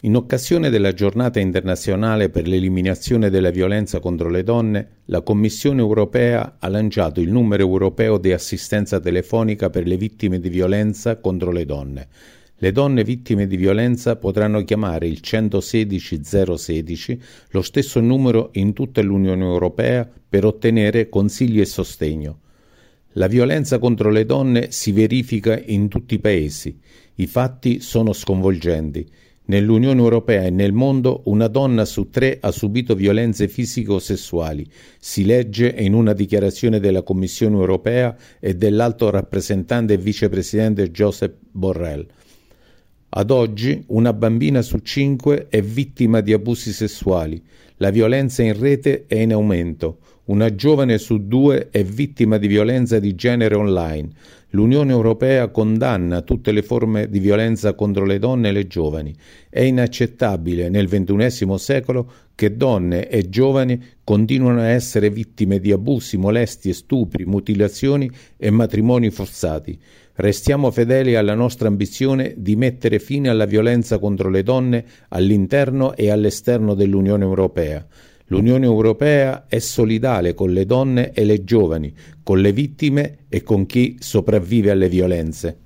In occasione della Giornata internazionale per l'eliminazione della violenza contro le donne, la Commissione europea ha lanciato il numero europeo di assistenza telefonica per le vittime di violenza contro le donne. Le donne vittime di violenza potranno chiamare il 116 016, lo stesso numero in tutta l'Unione Europea, per ottenere consigli e sostegno. La violenza contro le donne si verifica in tutti i paesi. I fatti sono sconvolgenti. Nell'Unione Europea e nel mondo una donna su 3 ha subito violenze fisico-sessuali, si legge in una dichiarazione della Commissione Europea e dell'alto rappresentante e vicepresidente Josep Borrell. Ad oggi una bambina su 5 è vittima di abusi sessuali. La violenza in rete è in aumento. Una giovane su 2 è vittima di violenza di genere online. L'Unione Europea condanna tutte le forme di violenza contro le donne e le giovani. È inaccettabile nel XXI secolo che donne e giovani continuano a essere vittime di abusi, molestie, stupri, mutilazioni e matrimoni forzati. Restiamo fedeli alla nostra ambizione di mettere fine alla violenza contro le donne all'interno e all'esterno dell'Unione Europea. L'Unione Europea è solidale con le donne e le giovani, con le vittime e con chi sopravvive alle violenze.